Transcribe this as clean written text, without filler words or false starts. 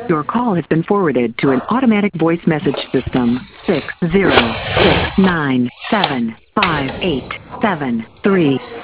Your call has been forwarded to an automatic voice message system. 606975873.